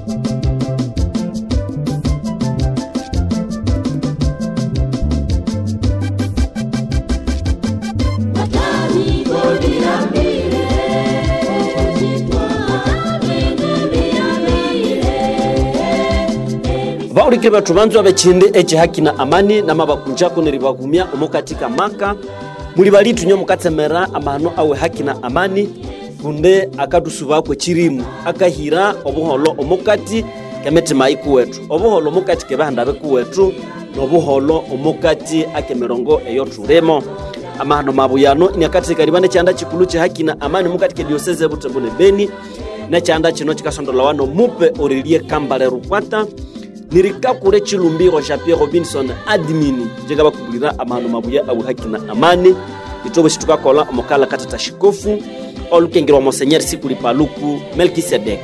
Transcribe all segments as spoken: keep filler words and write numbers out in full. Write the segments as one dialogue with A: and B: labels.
A: Baurikira tubanzo abechinde eche haki na amani na mabakunjako niribagumya omukatika maka muri balitu nyo mukatsemera amano awe haki na amani kunde akadusuba kwe chirimu akahira obuholo omukati kemete maiku wetu obuholo omukati kebahanda beku wetu nobuholo omukati akemerongo eyo turemo amano mabuyano inyakati karibane cyanda chikulu che haki na amani mukati ke diocese butebune Beni na cyanda kino kikasondola wano mupe orelie kambale rukwata nirika kure chilumbiro Jean Pierre Robinson admini jenga bakubulira amano mabuya abu haki na amani itobo shituka kola omukala katata shikofu olukengero Monseigneur Sikuli Paluku Melkisedek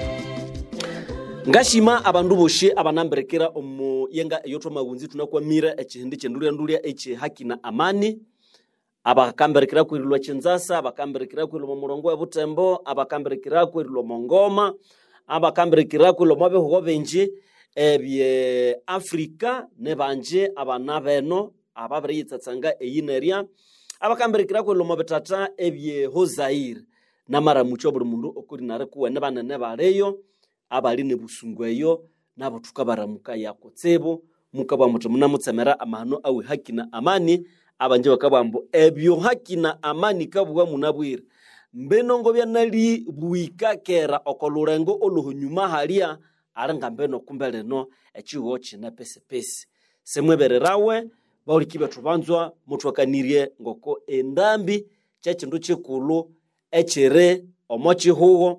A: ngashima abandu boshe abanamberekera omu yenga yoto magunzi tunakwa mira echindi chendulia ndulia eche haki na amani abakamberekera kwirilwa Chenzasa abakamberekera kwilo murongo ya Butembo abakamberekera kwilo Mongoma abakamberekera kwilo mabe ho benji ebye Afrika nebanje abana beno ababiri tsatsanga eyineria abakamberekera kwilo mabetata ebye Hozair namara mucho buri mundu okuri nare kuwe nebanene bareyo abali ne busungweyo nabo tukabaramuka yakotsebo mukaba mutumuna mutsemera amano awe haki na amani abanje bakabambo ebyo haki na amani kabuwa munabwira mbenongo bya nali buika kera okolurengo oluhunyuma halia aranga mbeno kumbeleno echiwo china pese pese semwebererawe baulikibe tubanzwa mutwakanirie ngoko endambi chechindu chikulu echere omochi hugo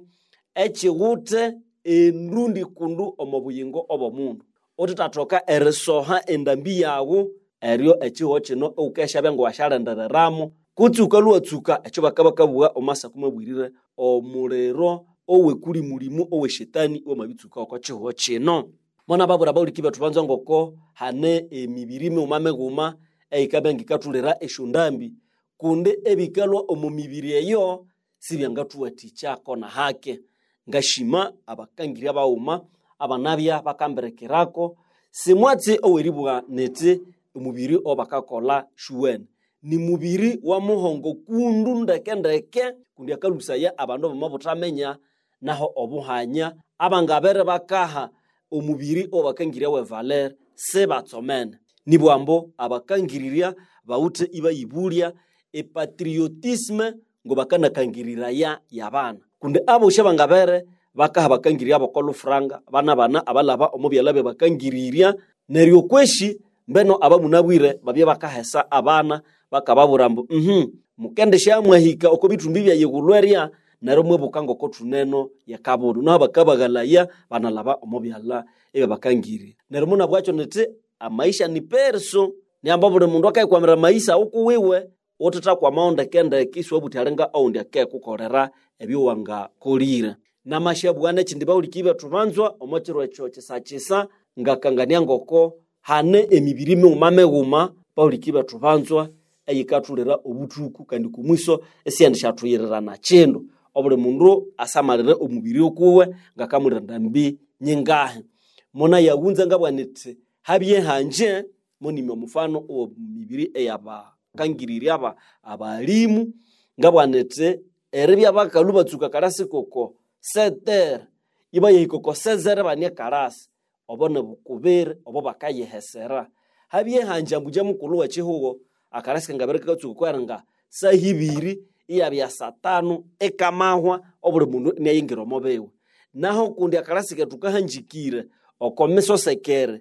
A: echigute enrundi kundu omobuyingo obomundu otitatoka eresoha endambi yawo eryo echiwo chino ukesha bengo washarendereramo kutsuka luatsuka echo bakabakabuwa omasa kumabwirire omurero owe kuri murimu owe shetani o mabitsuka okwa chiho chino mona babura baulikibe tubanza ngoko hane emibirime umameguma eikabengi katulera eshundambi kunde ebikalwa omumibiri eyo sibyangatuwa tichako na hake ngashima abakangiria bauma abanabya bakamberekerako simwatse oweribwa nete umubiri obakakola shuwen ni mubiri wa muhongo kundu ndeke ndeke kundi akalusaya abandu bamabutamenya naho obuhanya abangabere bakaha omubiri obakangiria we Valer se batsomene nibwambo abakangiriria baute ibayibulia e patriotisme ngo bakana kangirira ya yabana kunde abo shabangabere bakaha bakangiria bakolo franga bana bana abalaba omubyalabe bakangiriria neryo kweshi mbeno abamunabwire babye bakahesa abana bakababurambo mhm mukende shamwahika okobitumbi bya yegulweria naro mwebukango ko tuneno yakabudu no bakabagalaya banalaba omubyala ebe bakangiri nero muna bwacho nete amaisha ni perso ni ambabure mundu akayikwamira maisha ukuwiwe otata kwa maonda kenda kiswa butarenga aundi akekukorera ebyo wanga kolira na mashabwane chindiba ulikibe tubanzwa omotiro echo chisachisa ngakangania ngoko hane emibirime umameguma paulikibe tubanzwa eyikatulera obutuku kandi kumwiso esiyandisha tuyirira na chendo obule mundu asamalire omubiri okuwe ngakamulira ndambi nyingahe mona yawunza ngabwanete habye hanje monime mufano o mibiri eyaba kangiriri aba abalimu ngabwanete erebya bakaluba tsuka karasi koko seter iba yikoko sezere banye karasi obone bukubere obo bakayehesera habye hanje mbuje mukulu wa chihugo akarasi ngabereka tsuka kwaranga sahibiri iyabya satano ekamahwa obule mundu neyingira mobewe naho kundi akarasi ketukahanjikire okomeso sekere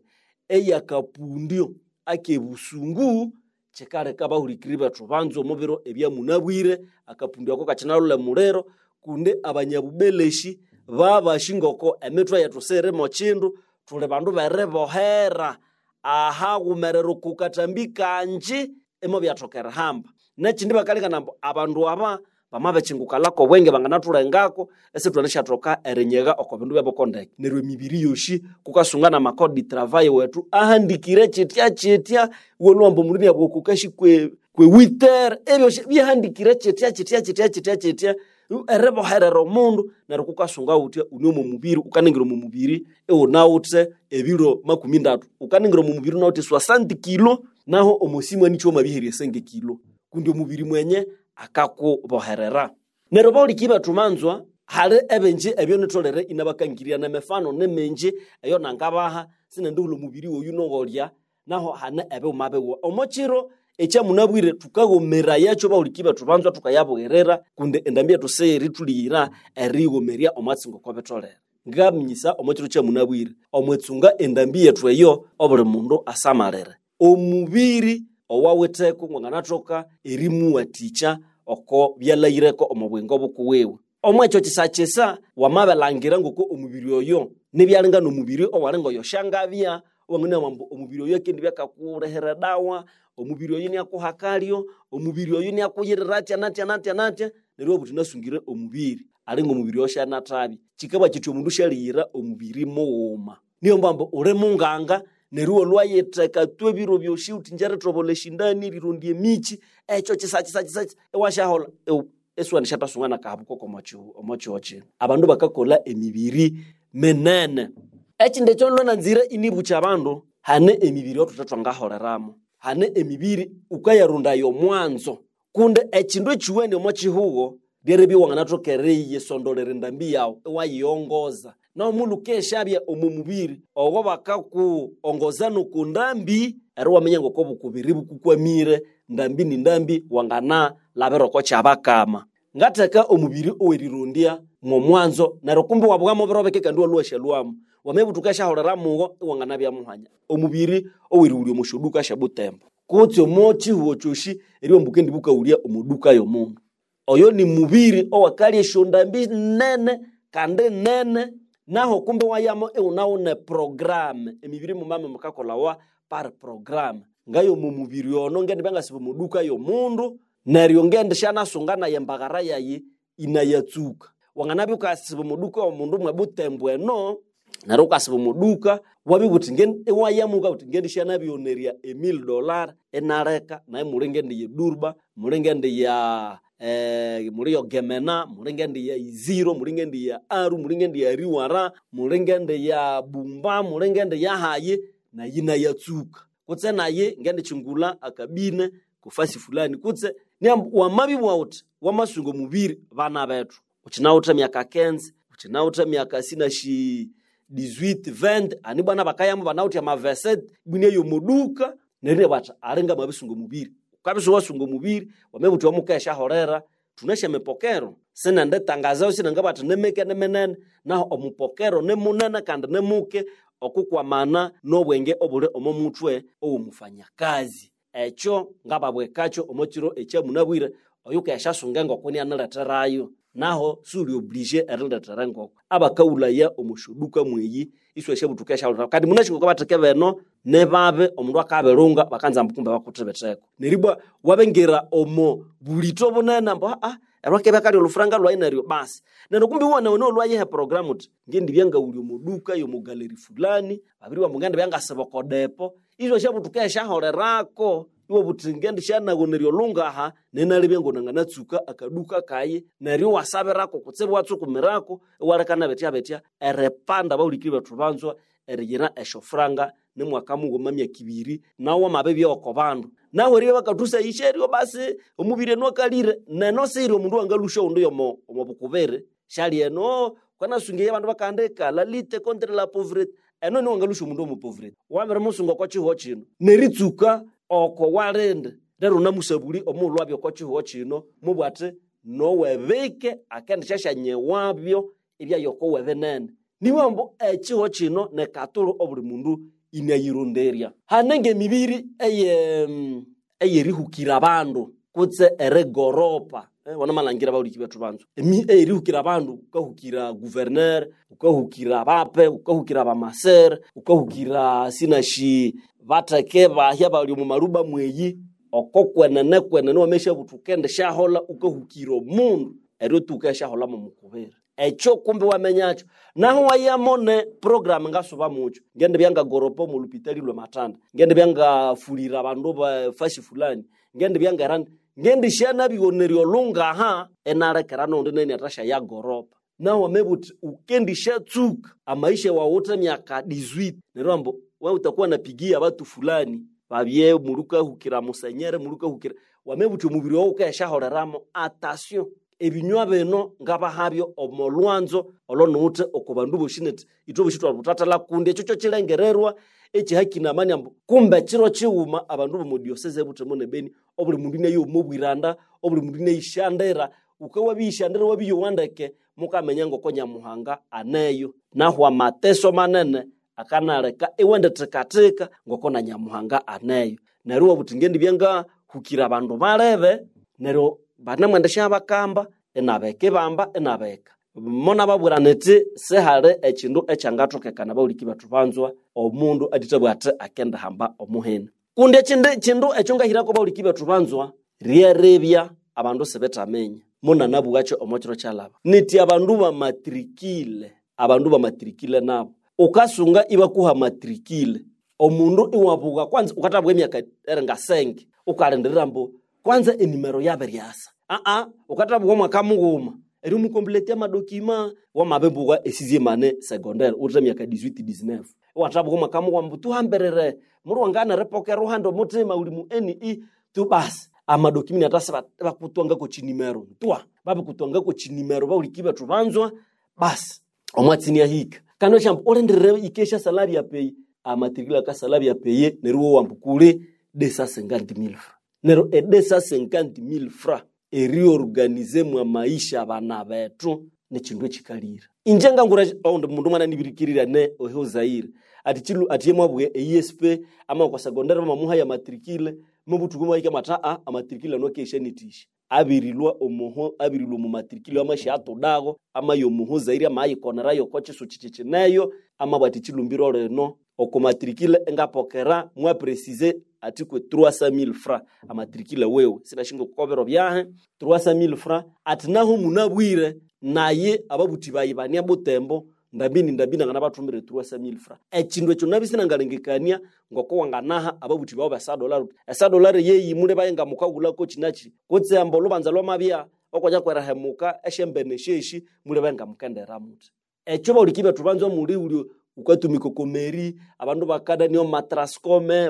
A: eyakapundio akebusungu chekare kabahurikiriba tubanzo mubiro ebya munabwire akapundio ko kachinalule murero kunde abanyabubeleshi baba shingoko emetwa yatusere mochindu tule bandu berebohera aha gumerero kukatambika nji emo byatokera hamba nechi ndibakalika nambo abandu aba bamabe chingukalako bwenge banganatulengako ese twanisha toka erenyega okobindu byabokondeke nerwe mibiri yoshi kukasungana makodi travail wetu ahandikire chitia chitia wolombo muri byabwo kukashi kwe kwe witer ebyo byahandikire chitia chitia chitia chitia chitia erebo herero mundu neryo kukasunga uti uni mu mubiri ukaningira mu mubiri eunawutse ebiro makumi ndatu ukaningira mu mubiri nauti sixty kilo naho omusimo nicho mabihirie senge kilo kundi omubiri mwenye akakuboherera neryo baulikiba tumanzwa hali ebenje ebyo nitolere inabakangiria na mefano nemenje eyo nangabaha sinendulo mubiri oyu nogolya naho hane ebe umabewo omochiro echa munabwire tukagomera yacho baulikiba tubanzwa tukayabwerera kunde endambia tuseri tulira erigomeria omatsingo kobetolera ngamnyisa omochiro cha munabwire omwetsunga endambia tweyo obule mundu asamarere omubiri owaweteko ngwanatoka erimu waticha oko byalaireko omubwengo bukuwewe omwecho kisachesa wamabelangira ngoko omubiri oyo nebyalinga no mubiri owalengo yoshangabya wangene omubiri oyo kendi byakakurehera dawa omubiri oyo ni akuhakalyo omubiri oyo ni akuyirira atya natya natya natya neryo butinasungire omubiri alinga omubiri osha natabi kikaba kityo mundu shalira omubiri muuma niyo mbambo ure munganga neryo lwayeteka twebiro byoshi utinjare trobole shindani rirondie michi echo kisachisa kisachisa ewashahola eswani shatasungana kabuko komacho omacho oche abandu bakakola emibiri menene echi ndecho nlona nzire inibucha abandu hane emibiri otutatu ngaholeramo hane emibiri ukayarunda yo mwanzo kunde echindu echiwende omachihugo derebi wanganatokereye sondolere ndambi yawo wayiongoza na omulu keshabya omumubiri ogo bakaku ongozano kundambi ero wamenya ngoko bukubiri bukukwamire ndambi ni ndambi wangana labero ko chabakama ngateka omubiri owerirundia mu mwanzo na rokumbi wabwamo birobeke kandi walwasha lwamu wamebutukasha horera mugo wangana bya muhanya omubiri oweriruri omushuduka shabutembo kutyo mochi huochoshi eri mbukendi bukaulia omuduka yo mundu oyo ni mubiri owakali shondambi nene kandi nene naho kumbe wayamo eunaune program emibiri mumame mukakola wa par program ngayo mu mubiri ono ngende bangasibe muduka yo mundu neryo ngende shana sungana yembagara yayi inayatsuka wanganabi ukasibe muduka wa mundu mwebutembwe no naro ukasibe muduka wabi kuti ngende wayamuka kuti ngende shana bioneria emil dollar enareka na emurengende ye durba murengende ya eh muriyo gemena murengende ya iziro murengende ya aru murengende ya riwara murengende ya bumba murengende ya haye na yina yatsuka kutse naye ngende chingula akabine kufasi fulani kutse ni wamabi wauti wamasungo mubiri bana betu uchinauta miaka kenzi uchinauta miaka sina shi dix-huit vingt ani bana bakayamo banauti ya maveset bune yo muduka nene bata arenga mabisungo mubiri kabiso wasungo mubiri wamebuti wamukesha horera tunesha mepokero sena ndetangaza usina ngabata nemeke nemenene naho omupokero nemunene kandi nemuke okukwamana nobwenge obule omomutwe owumufanya kazi echo ngababwekacho omochiro echa munabwire oyukesha sungengo kuni analeterayo naho suri oblige erletera ngoko abakaula ya omushuduka mweyi iswe shebutukesha horera kandi munashingo kabateke beno nebabe omundu akaberunga bakanza mbukumba bakutebeteko neribwa wabengera omo bulito bonena mbo ah erwake bakali olufranga lwa inario basi nendo kumbi wona wona lwaye he program uti ngendi byanga uli omuduka yo mugaleri fulani babiri wa muganda byanga seboko depo izo shebutukesha horerako iwo butingendi shana gonerio lungaha nena libyengo nanganatsuka akaduka kaye neryo wasaberako kutsebwa tsukumirako warekana betya betya erepanda baulikiri batubanzwa erigina eshofranga nemwaka mungu mamya kibiri nawo mabebi okobandu naho riye bakatusa isherio basi omubire no kalire neno siro mundu angalusha undo yomo omobukubere shali eno kana sungiye bandu bakandeka la lutte contre la pauvreté eno no angalusha mundu omupauvreté wamere musungo kwa chiho chino neritsuka oko warende ndero namusabuli omulu wabyo kwa chiho chino mubwate no webeke akende shashanye wabyo ibya yoko webenene niwambo echiho chino ne katulu obuli mundu inayironderia hanenge mibiri eye eye rihukira abandu kutse eregoropa eh wana malangira bawuliki betu bantu emi eye rihukira abandu ukahukira gouverneur ukahukira abape ukahukira abamaser ukahukira sinashi batake bahya bali mu maruba mweyi okokwenene kwenene wamesha butukende shahola ukahukira mundu ero tukesha hola mu mukubera echo kumbe wamenyacho naho wayamone program ngasuba mucho ngende byanga goropo mu lupitali lwe matanda ngende byanga fulira abandu ba fashi fulani ngende byanga rand ngendi shana bigonerio lunga ha enarekera no ndene atasha ya goropa na wamebuti ukendisha tsuka amaisha wa wote miaka dix-huit nerombo wewe utakuwa napigia watu fulani babye muruka hukira musenyere muruka hukira wamebuti umubiri wao ukashahoreramo attention ebinywa beno ngaba habyo omolwanzo olonute okubandu boshinete itobo shitwa butatala kunde cyo kirengererwa echi haki na amani ambo kumbe chiro chiuma abandu bo diocese butemo ne beni obuli mundu ne yo mobwiranda obuli mundu ne ishandera ukawa bishandera wabiyo wandeke mukamenya ngo konya muhanga aneyo nahwa mateso manene akanareka ewende tekatika ngokona nyamuhanga aneyo nerwo butingendi byanga hukira abandu barebe nerwo bana mwandesha bakamba enabeke bamba enabeka mona baburanete se hare ekindu ecyangatokekana bawuliki batubanzwa omundu aditabwate akenda hamba omuhene kunde kinde kindu ekyonga hirako bawuliki batubanzwa rierebya abandu sebetamenya mona nabugacho omokiro kyalaba niti abandu ba matrikile abandu ba matrikile nabo ukasunga ibakuha matrikile omundu iwabuga kwanza ukatabwa emyaka erenga senge ukalenderera mbo kwanza enimero yabe ryasa a a ukatabwa mwaka muguma eri mukomplete ma document wa mabembuga esizie mane secondaire utra myaka dix-huit dix-neuf watabwa mwaka muguma mbutu hamberere muri wangana repoke ruhando mutima uli mu ni tu bas ama document atasa bakutwanga ko chinimero twa babe kutwanga ko chinimero ba ulikiba tubanzwa bas omwatsini ya hika kano champ orendere ikesha salari ya pay amatrikula ka salari ya paye neruo wambukule deux cent cinquante mille francs nero e deux cent cinquante mille francs e reorganize mwa maisha bana betu ne chindu chikalira injenga ngura ondo mundu mwana nibirikirira ne oho Zaire ati chilu ati yemwabwe E S P ama kwa secondaire mama muha ya matrikile mubutuguma yike mataa amatrikile no keshenitisha abirilwa omuho abirilwa mu matrikile amashi atodago ama yo muho Zaire ama yikonera yo koche suchichiche nayo ama bati chilumbiro reno okomatrikile engapokera mwa préciser atikwe trois cent mille francs amatrikile wewe sina shingo kobero byahe trois cent mille francs atinaho munabwire naye ababuti bayibania butembo ndabini ndabina ngana batumire trois cent mille francs ekindu ekyo nabisina ngalengekania ngoko wanganaha ababuti bawo basa dollar esa dollar yeyi mule bayenga mukagula ko chinachi kotse ambo lubanza lwa mabia okonya kwera hemuka eshembene sheshi mule bayenga mukendera muti ekyo baulikibe tubanzo muri uli ukatumiko komeri abandu bakada niyo matraskome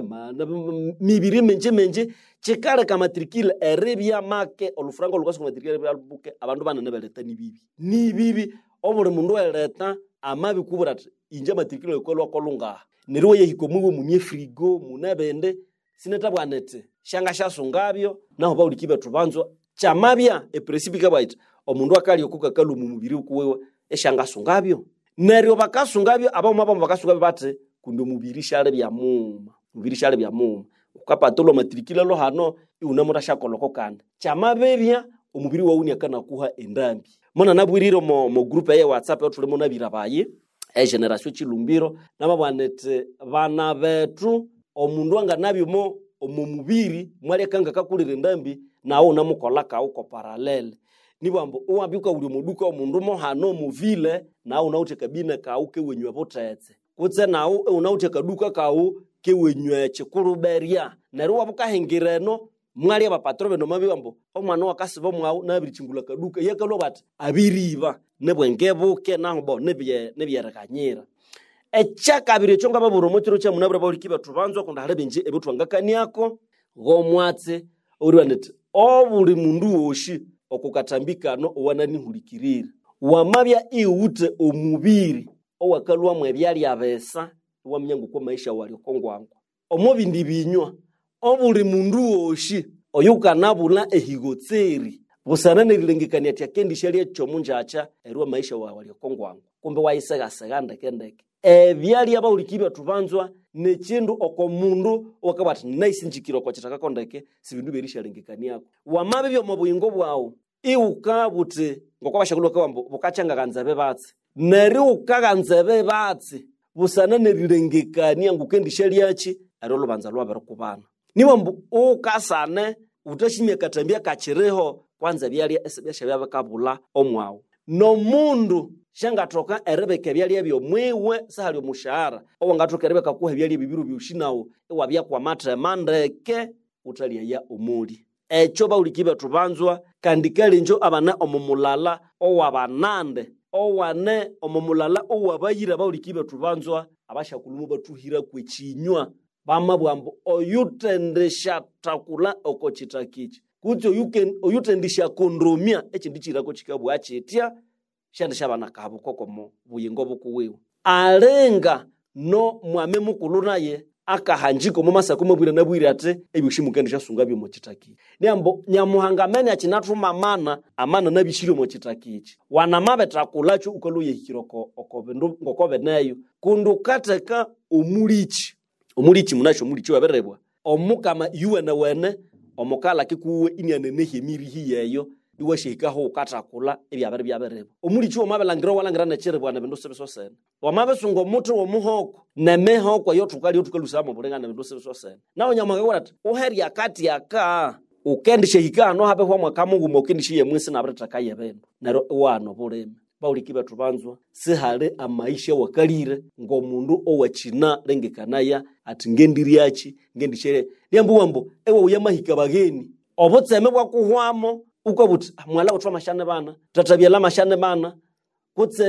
A: mibiri menje menje chekare ka matrikile erebya make olufrango lukaso matrikile buke abandu banane beleta ni bibi ni bibi obure mundu eleta amabi kubura inje matrikile kwelwa kolunga neriwe yehikomuwe munye frigo munabende sinetabwanete shanga shasungabyo naho baulikibe tubanzo chamabya e principe baita omundu akali okuka kalu mu mubiri kuwewe eshanga sungabyo neryo bakasungabyo aba mabamba bakasungabyo bate kundo mubiri shale bya muma mubiri shale bya muma ukapatolo matrikile lo hano iunamura shakoloko kanda chamabebya omubiri wauni akana kuha endambi mona nabwiriro mo, mo group ya WhatsApp otule mona birabaye e generation chilumbiro namabwanete bana betu omundu anga nabyo mo omumubiri mwali kanga kakulire ndambi nawo namukolaka uko parallel nibambo uwabyuka uli muduka omundu mo hano muvile nawo naute kabine kauke wenywa botetse kutse nawo unaute kaduka kawo ke wenywa chikuruberia nero wabuka hengireno mwali abapatro beno mabibambo omwana wakasiba mwawo nabiri chingula kaduka yakalo bati abiriba nebwengebuke naho bo nebye nebyerekanyira echakabire chonga baburo motiro cha munabura baulikiba tubanzwa kunda halebenje ebutwangakaniako gomwatse uriwanete obuli mundu woshi okukatambika no wanani hulikirira wamabya iute omubiri owakalwa mwe byali abesa wamnyango kwa maisha wali kongwango omubindi binywa obuli mundu woshi oyuka nabula ehigotseri busanane rilengekania tia kendi shali echomunja acha erwa maisha wali kongwango kumbe waisega seganda kendeke e byali abaulikiba tubanzwa nechindu okomundu wakabati nice njikiro kwa chitaka kondeke sibindu berisha lengekaniako wamabe byo mubuyingo bwawo iuka buti ngoko bashakulu kwambo bukachanga kanzabe batsi neri ukaganzabe batsi busana nerilengekania ngukendishali yachi ari lubanza lwa bero kubana niwe mbu ukasane utashimya katambia kachireho kwanza byali esebya bya kabula omwawo no mundu shanga toka erebeke byali byo mwewe sahali omushahara owangatoka erebeka kuha byali bibiru byushinawo ewabya kwa matre mandeke utalia ya umuli echo bauliki betu banzwa kandi kali njo abane omumulala owabanande owane omumulala owabayira bauliki betu banzwa abashakulumu batuhira kwechinywa bamabwambo oyutendesha takula okochitakichi kuti oyuken oyutendisha kondromia echi ndichirako chikabu achetia shandisha bana kabo kokomo buyingo bukuwewe alenga no mwame mukulu naye akahanjiko mu masako mabwira nabwira ate ebyushimukandisha sunga byo mochitaki nyambo nyamuhangamene achinatuma mana amana nabishiro mochitakichi wana mabeta kulacho ukoluye hiroko okobendo ngokobe nayo kundukateka umulichi umulichi munasho mulichi waberebwa omukama yuwe na wene omukala kikuwe inyane nehe miri hiyeyo iwe shika ho katakula ebyabere byaberebo omulichi wo mabelangira walangira na cherebwa na bendo sebeso sene wamabesungo mutu wo muhoko na mehoko yotukali yotukalusa mu bulenga na bendo sebeso sene nawo nyamaga kwata oheri akati aka ukendishe hikano habe kwa mwaka mungu mokendishe yemwisi na abrata kaye bendo naro wano buleme bauliki betu banzwa sihale amaisha wakalire ngo mundu owachina lengekanaya ati ngendiriachi ngendishere lyambu wambo ewe uyamahika bageni obotseme bwa kuhwamo ukobuti mwala utwa mashane bana tatabyala mashane bana kutse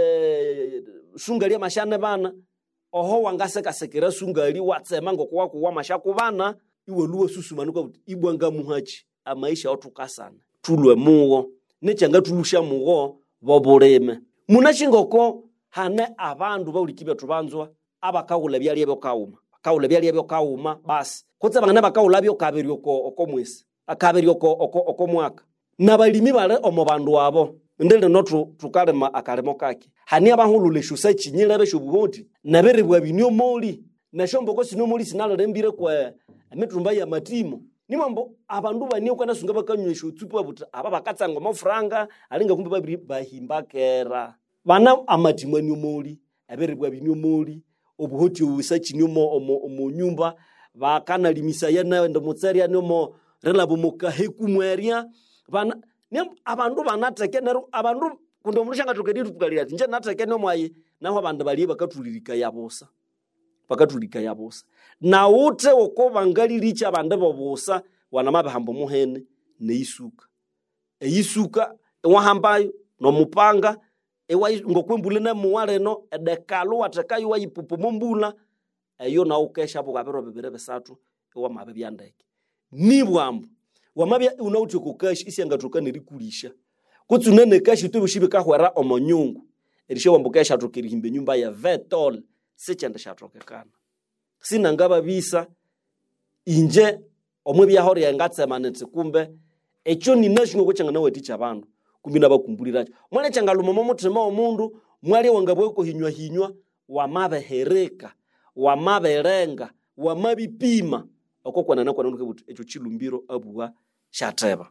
A: sungali mashane bana oho wangaseka sekera sungali watsema ngokwa kuwa mashaku bana iwe luwe susumanuka buti ibwanga muhachi amaisha otukasana tulwe muwo necanga tulusha muwo bobureme munashingoko hane abandu bauliki betu banzwa abakawula byali ebyo kauma kawula byali ebyo kauma basi kutse bangana bakawula byo kabiri oko okomwesi akabiri oko oko okomwaka nabalimi bale omobandu abo ndele notu tukalema akalemo kake hani abahulule shusa chinyira besho buboti naberebwa binyo moli na shombo ko sino moli sinalo lembire kwa ametrumba ya matimo ni mambo abandu bani kwenda sunga bakanywesha utsupu abuta aba bakatsanga mafranga alinga kumbe babiri bahimbakera bana amatimo ni moli aberebwa binyo moli obuhoti usa chinyomo omo, omo nyumba bakana limisa yana ndo mutsaria nomo relabo mukahe kumweria bana nem abandu banateke nero abandu kundo mushanga tukedi tukalira nje nateke no mwayi naho abandu bali bakatulirika yabosa bakatulika yabosa na ute oko bangaliricha abandu bobosa wana mabahambo muhene neisuka eisuka ewahambayo no mupanga ewa ngokwembule na muwaleno edekalu watakayo wayipupu mumbula eyo na ukesha bugabero bebere besatu ewa mabe byandeke nibwambo wamabya unauti kukashi isiyangatoka nerikulisha kutsunene kashi tubushibe kahwara omonyungu erisho wambukesha tokeri himbe nyumba ya vetol sechanda shatokekana sina ngaba bisa inje omwe byahore yangatsemanetse kumbe echo ninashingo kuchanga nawe ticha bandu kumbina bakumbuliracho mwale changalumo momutima omundu mwali wangabweko hinywa hinywa wamabe hereka wamabe renga wamabipima okokwana nakwana nukebuti echo chilumbiro abuwa shateba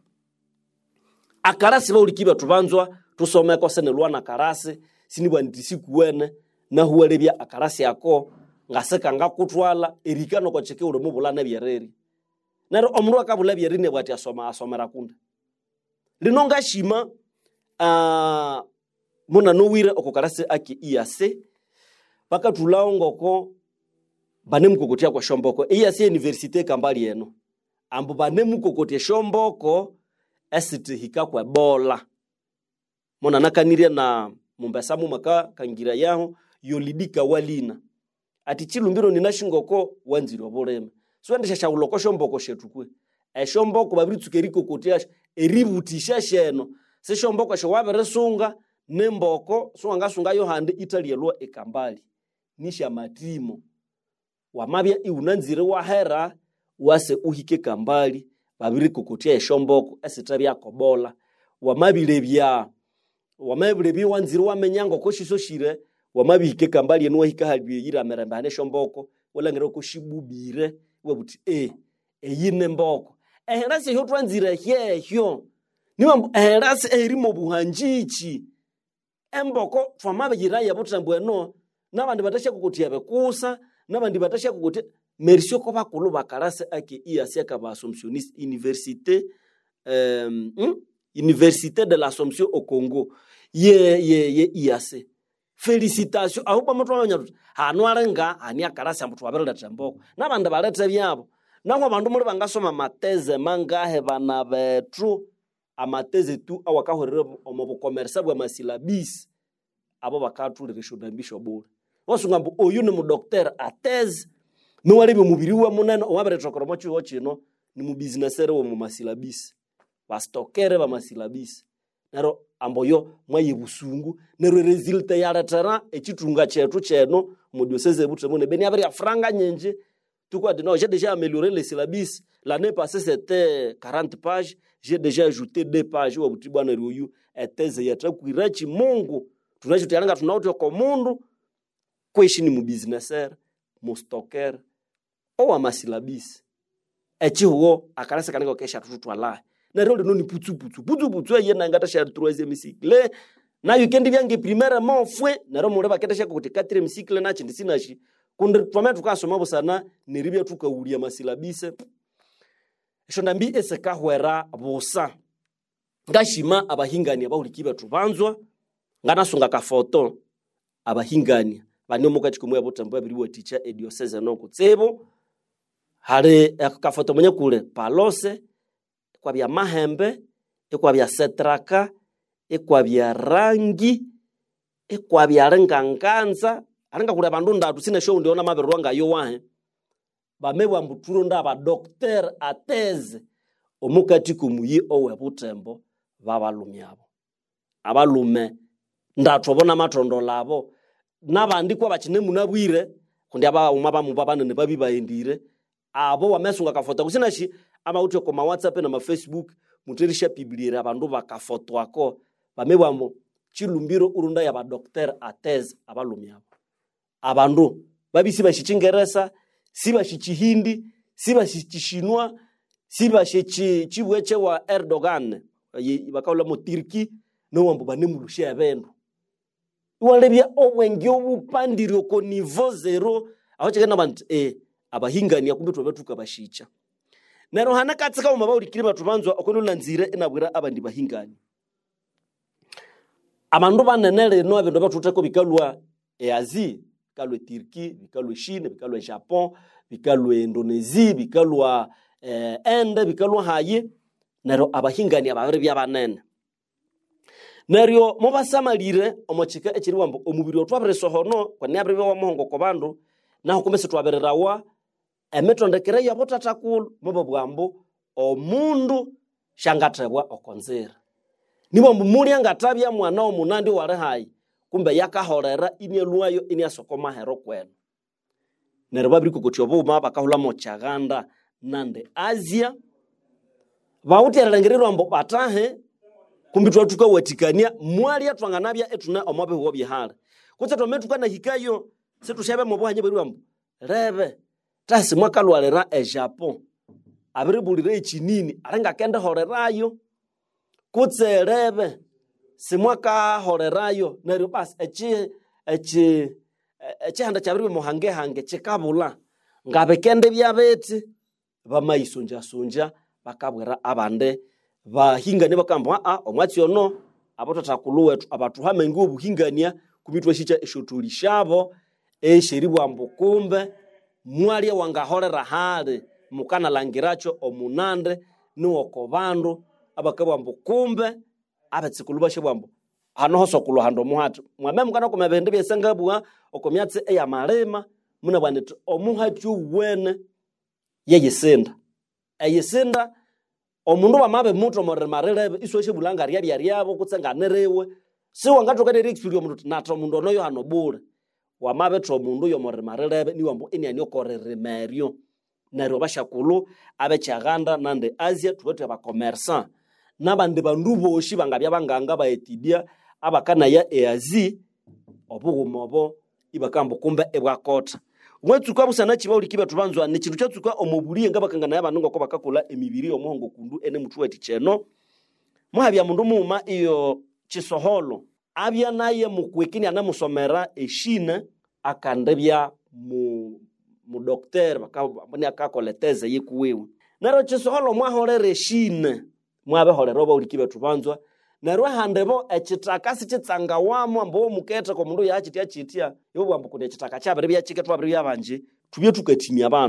A: akarasi baulikiba tubanzwa tusomeko senelwa na karasi sinibwa ndisikuwene na huwalebya akarasi yako ngaseka ngakutwala erikano kwa cheke ule mubulana byereri nero omru akabula byerine bwati asoma asomera kunda linonga shima uh, muna nuwire okokarasi aki iyase baka tulaongoko banem kokotia kwa shomboko iyase universite kambali eno ambu banem kokotia shomboko esiti hika kwa bola muna nakaniria na mumbesa mu maka kangira yaho yolidika walina ati chilumbiro ninashingoko wanziro bolema so ndesha shawuloko shomboko shetukwe e shomboko babritsukeriko kotia eributisha sheno se shomboko shawabere sunga nemboko so ngasunga yo hande Italia lo ekambali nisha matimo wamabya iunanzire wa hera wase uhike kambali babiriko kotia shomboko esitabya kobola wamabilebya wamabilebya wanzire wamenyango koshiso shire wamabike kambali eno hika halbiye yira merembane shomboko wala ngero ko shibubire webuti e eyine mboko eherase hyo twanzira hye hyo niwa eherase erimo buhanjichi emboko twamabe yiraya butambo eno nabandi batasha kukotia bekusa nabandi batasha kukotia merisio ko bakulu bakarase ake iyase ka Assumptioniste Université euh hmm? Université de l'Assomption au Congo ye ye ye iyase félicitations ahuba mutwa nyatu hanu arenga ani akarasi amutwa berela tamboko nabandi baleta byabo Nangwa bandu muri bangasoma mateze mangahe bana bethu amateze tu awakahorera omu commerce bwa masilabisi abo bakathulirisha ndambisho bure osunga mbu oyu ni mu doctor ateze no wali mubiri wa munene owaberetokora mo chiwo chino ni mu businessere wo mu masilabisi bastokere ba masilabisi nero amboyo mwaye busungu nero resulta yaletera echitunga chetu cheno mu diocese butremo ne beni abri afranga nyenje tukwa de non j'ai déjà amélioré les syllabus l'année passée c'était quarante pages j'ai déjà ajouté deux pages wa buti bwana rioyu eteze yatakwirachi Mungu tunachotanga tunauto kwa mundu kweshini mu businessere mu stocker o amasilabisi echiwo akarasa kaniko kesha tutwala na rero no ni putu putu putu putu yena ngata sha troisième cycle na weekend byange primaire mo fwe na ro mureba keta sha kuti quatrième cycle na chindi sinashi kundi twame tukasoma busana niribya tukawulia masilabise esho ndambi eseka hwera busa ngashima abahingani abahulikiba tubanzwa ngana sunga ka foto abahingani bane muka chikumwe abotambo abiriwe teacher ediocese no kutsebo hale ka foto mwenye kule palose kwa bya mahembe ekwa bya setraka ekwa bya rangi ekwa bya renganganza arenga kule bandu ndatu sine show ndiona maberwanga yo wahe bamebwa mbuturo ndaba docteur ateze omukati kumuyi owe butembo babalumyabo abalume ndatu bona matondo labo nabandi kwa bachine munabwire kundi aba umaba mubabane ne babi bayendire abo wamesunga kafota kusina shi ama utyo kwa WhatsApp na ma Facebook muterisha bibliere abandu bakafoto ako bamebwa mu chilumbiro urunda ya ba docteur ateze abalumyabo abandu babisi bashicingereza siba shichihindi siba shichishinwa siba shichi chibweche wa Erdogan bakaula mu Turki no wambo banemulusha yabendu walebya obwengi obupandiro ko niveau zero aho chekana bantu eh abahingani yakumbetwa betuka bashicha nero hana katsika umaba ulikiri batubanzwa okonula nzire enabwira abandi bahingani abandu banenele no abendo batuteko bikalwa eazi bikalwe Turki bikalwe Chine bikalwe Japan bikalwe Indonesia bikalwa eh, Ende bikalwa haye nero abahingani ababere byabanene neryo mubasamalire omochika ekiri wambo omubiri otwabere sohono kwa nyabere wa muhongo ko bandu naho kumese twabererawa emetondekere yabotatakulu mubabwambo omundu shangatebwa okonzera nibo mumuli angatabya mwana omunandi wale hayi kumbe yakahorera inyelwayo inyasokoma hero kwenu neryo babiri kokotyo buma bakahula mochaganda nande Asia bawuterelengererwa mbo batahe kumbitwa tukawatikania mwali atwanganabya etuna omobe ho byahale kutse tometuka na hikayo setushabe mo bwanye bwerwa mbo rebe tasi mwakalwalera e Japan abiribulire echinini arenga kende horerayo kutse rebe simwaka horerayo neryo bas echi echi echi handa chabiri mohange hange chikabula ngabe kende byabeti bamayisonja sonja bakabwera abande bahingane bakamba a omwatsi ono abotatakuluwetu abatu hamengi obuhingania kumitwa shicha eshotulishabo esheribwa mbukumbe mwali wangahorera hale mukana langiracho omunande nuko bandu abakabwa mbukumbe abatsikuluba shebwambo hano hosokulu hando muhatu mwame mukana komebende byesangabwa okomyatse eya malema muna bwanete omuhatu wene yeyisinda eyisinda omundu bamabe muto moremarelebe isoshe bulanga rya bya ryabo kutsenganerewe si wangatoka ne experience omundu nato mundu onoyo hano bure wamabe to mundu yo moremarelebe ni wambo eni ani okorere merio nero bashakulu abechaganda nande Asia tuwetu aba commerçant nabande bandu boshi bangabya banganga baetibia abakana ya eazi obugumobo ibakambo kumbe ebwakota Mwetuka busana chiba ulikiba tubanzwa ne kintu cyatuka omubuliye ngabakangana yabantu ngoko bakakula emibiri omuhongo kundu ene mutu weti cheno muhabya mundu muma iyo chisoholo abya naye mukwekini anamusomera eshine akandebya mu mu docteur bakabani akakoleteze yikuwewe naro chisoholo mwahorere eshine mwabe horero ba ulikiba tubanzwa naro handebo echitakasi chitsanga wamo ambo muketa ko mundu yachitia chitia yobo ambo kune chitaka chabere byachike twabere byabanje tubye tukatimya abantu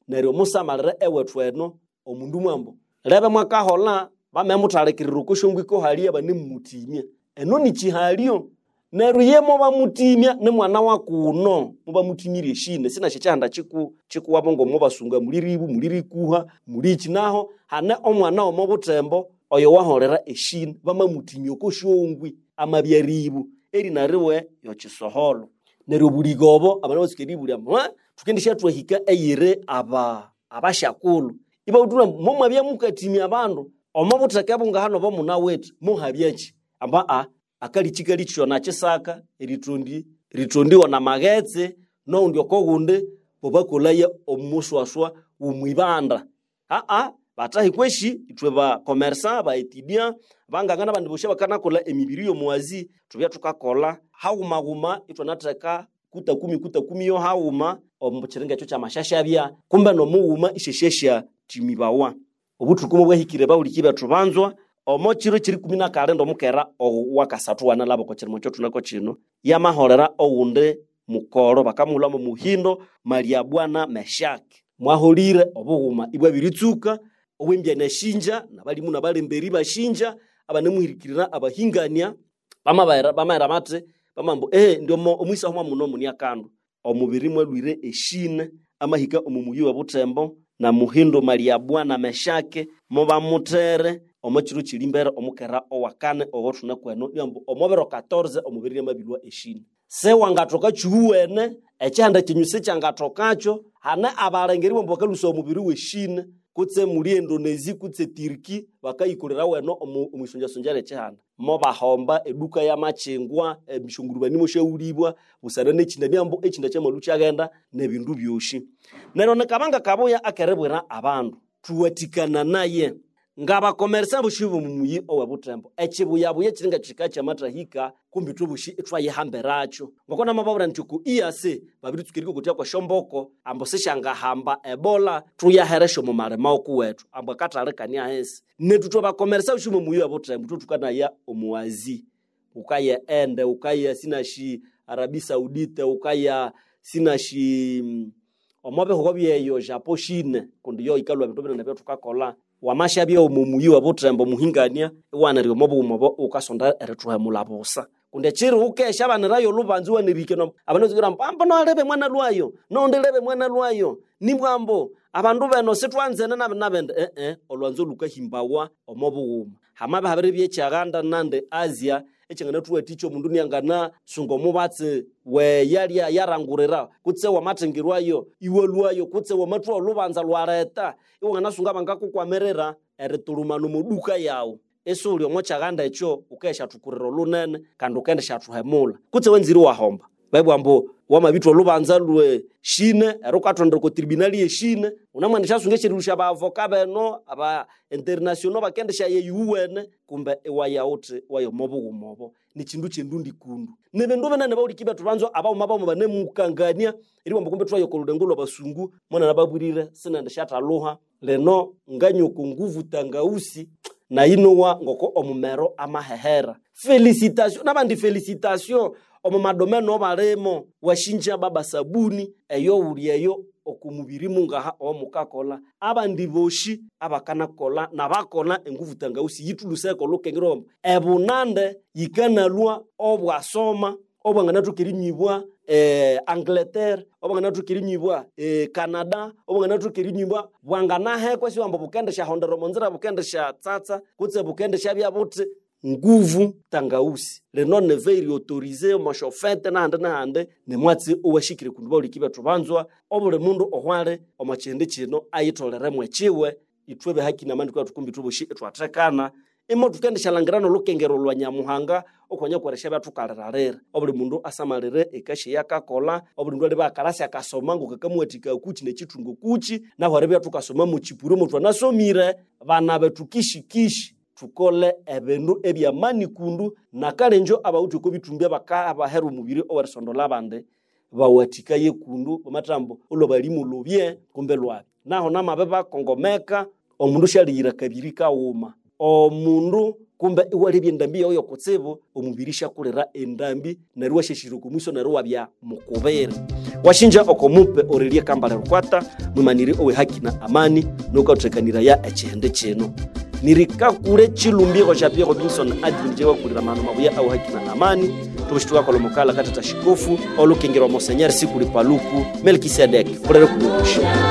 A: neryo musamalire ewethu eno omundu mwambo lebe mwakahola bamemuthalekirira kushongwiko hali abanemutimya eno ni chihalio neryo yemo bamutimya ne mwana wakuno mubamutimire eshine sina chichanda chiku chiku abongo mubasunga muliribu mulirikuha mulichi naho hane omwana omo butembo oyo waholera eshine bamamutimya koshongwi amabyaribu eri nariwe yo chisoholo neryo buligobo abana basikeri buli amwa tukendisha twahika eyire aba abashakulu iba utuna momwa bya mukatimya abandu omo butakabo ngahano bo muna wetu muhabyachi amba a akali chikali chona chisaka eritundi ritundi wana magetse no ndio kogunde bobakolaya omuswaswa umwibanda a a batahi kweshi itwe ba commerçant ba étudiant bangangana bandi boshe bakana kola emibiri yo muwazi tubya tukakola hauma guma itwe nataka kuta kumi kuta kumi yo hauma omuchirenga cyo chamashashabya kumbe no muuma isheshesha timibawa obutukumo bwahikire bawulikiba tubanzwa omochiro chiri kumi na kane ndo mukera wakasatu wana labo ko chirimo cyo tunako chino yamahorera owunde mukoro bakamula mu muhindo Maria Bwana Meshaki mwaholire obuhuma ibwa biritsuka owembya neshinja nabali muna balemberi bashinja abanemuhirikirira abahingania bamabaira bamaira mate bamambo eh ndio omwisa homa muno munia kando omubiri mwalwire eshine amahika omumuyi wa butembo na muhindo Maria Bwana Meshaki moba mutere omochiro chilimbera omukera owakane ogotuna kweno yambo omobero catorze omubiri mabilwa eshine se wangatoka chuwene echanda kinyuse changatokacho hane abalengeri bombo kaluso omubiri weshine kutse muri Indonesia kutse Turkey bakayikolera weno omushunja sonjare chihanda moba homba eduka ya machengwa emishungurubani mosheulibwa busarane chinda byambo echinda chamaluchi agenda nebindu byoshi nero nekabanga kaboya akerebwera abandu tuwatikana naye ngaba commerçant bushibu mumuyi owa butembo echibuya buye chiringa chikacha matrahika kumbi tubushi etwa yehamberacho ngokona mababura ntuku iyase babiri tukiriko kutia kwa shomboko ambo seshanga hamba ebola tuya heresho mu marema okuwetu ambo katalekani ahesi netuto ba commerçant bushibu mumuyi owa butembo tutukana ya omuwazi ukaye ende ukaye sinashi Arabi Saudite ukaye sinashi omobe hobyeyo Japo Chine kundi yo ikalwa bitobena nabyo tukakola wamashabye omumuyi wa butembo muhingania wana rio mobo mobo ukasonda eretwa mulabosa kunde chiri ukesha banirayo lubanziwa nirikeno abanozira mpambo no alebe mwana lwayo no ndelebe mwana lwayo nimbwambo abandu beno sitwanzene na nabende eh eh olwanzo luka himbawa omobo hamabe habere bye chaganda nande Asia echengana tuwe ticho mundu nyangana sungo mubatse we yali yarangurira kutse wa matengirwayo iwe lwayo kutse wa matwa lubanza lwareta iwe ngana sunga bangako kwamerera eritulumano muduka yawo esuli omochaganda echo ukesha tukuriro lunene kandi ukende shatuhemula kutse wenziri wa homba baibwambo wamabitwa lubanza lwe shine erukatonda ko tribunali yeshine unamwandisha sungeshirisha ba avocat beno aba international bakendesha ye U N kumbe ewaya uti wayo mobo mobo ni chindu chendu ndikundu nebendo bena ne bawulikiba tubanzo aba umaba mu bane mukangania iri wambo kumbe twayo koludengulo basungu mona nababurire sina ndashata luha leno nganyo ku nguvu tangausi na inowa ngoko omumero amahehera felicitation nabandi felicitation omo madomeno baremo washinja baba sabuni eyo uriyeyo okumubiri munga omukakola abandi boshi abakana kola nabakona enguvu tangausi yitulusekolo lukengero ebunande yikanalwa obwasoma obwangana tukirinyibwa eh Angleterre obwangana tukirinyibwa eh Canada obwangana tukirinyibwa bwangana he kwesi wambo bukendesha hondero monzira bukendesha tsatsa kutse bukendesha byabuti nguvu tangausi le non ne veille autorisé mo chauffette na hande na hande ne mwatsi owashikire kunduba ulikiba tubanzwa obule mundu ohwale omachende chino ayitolere mwechiwe itwebe haki na mandiko tukumbi tubushi etwatekana imo tukendesha langirano lukengero lwa Nyamuhanga okonya kwaresha batukalirarera obule mundu asamalire ekashi yakakola obule ndwale bakarasi akasoma ngo kakamwetika kuchi ne chitungo kuchi na hore tukasoma mu chipuro mutwa nasomire bana betukishikishi tukole ebindu ebyamani kundu nakalenjo abawuti ko bitumbya baka abaheru mubiri owarisondola bande bawatika ye kundu bamatambo ulo balimu lobye kumbe lwabi naho namabeba kongomeka omundu shalira kabiri ka uma omundu kumbe iwalebye endambi yoyo kutsibu omubirisha kulera endambi neruwa sheshiruku mwiso neruwa bya mukubere washinja okomupe orelie kambale rukwata mwimaniri owe haki na amani nokautekanira ya echende cheno nirika kure chilumbiko cha Pierre Robinson admin jewa kulira mano mabuya au haki na amani tubishtuka kwa lomokala kata tashikofu olukengero monsenyeri sikuli paluku Melkisedek kulere kumusha